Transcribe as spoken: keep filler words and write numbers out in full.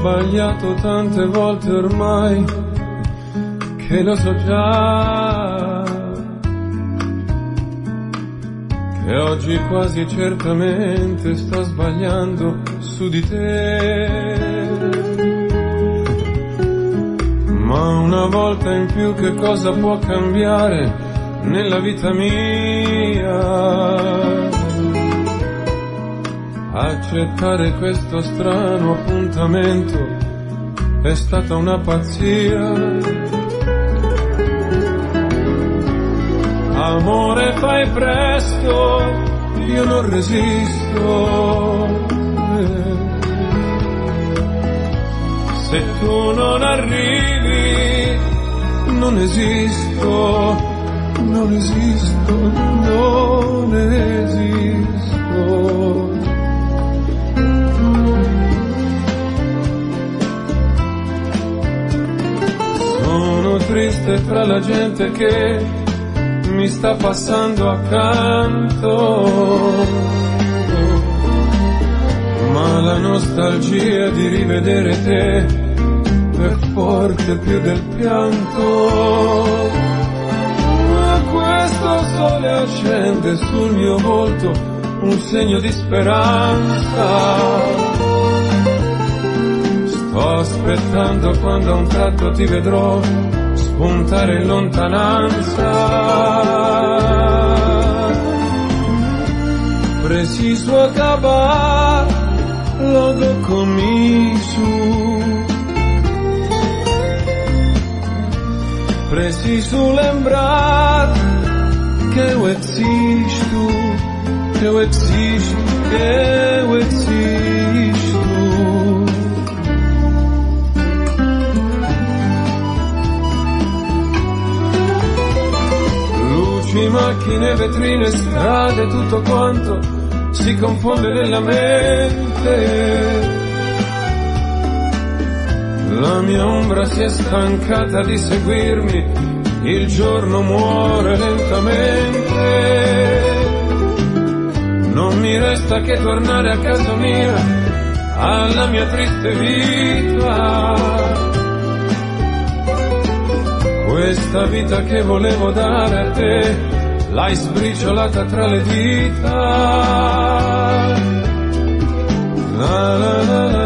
sbagliato tante volte ormai che lo so già, che oggi quasi certamente sto sbagliando su di te. Ma una volta in più che cosa può cambiare nella vita mia? Accettare questo strano appuntamento è stata una pazzia. Amore, fai presto, io non resisto. Se tu non arrivi, non esisto, non esisto, non esisto. Sono triste fra la gente che mi sta passando accanto, ma la nostalgia di rivedere te è forte più del pianto. Ma questo sole accende sul mio volto un segno di speranza. Sto aspettando quando a un tratto ti vedrò spuntare in lontananza. Preciso acabar logo com isso. Preciso lembrar que eu existo, que eu existo, que eu existo. Luci, macchine, vetrine, strade, tutto quanto si confonde nella mente. La mia ombra si è stancata di seguirmi, il giorno muore lentamente. Non mi resta che tornare a casa mia, alla mia triste vita. Questa vita che volevo dare a te, l'hai sbriciolata tra le dita. La la la la.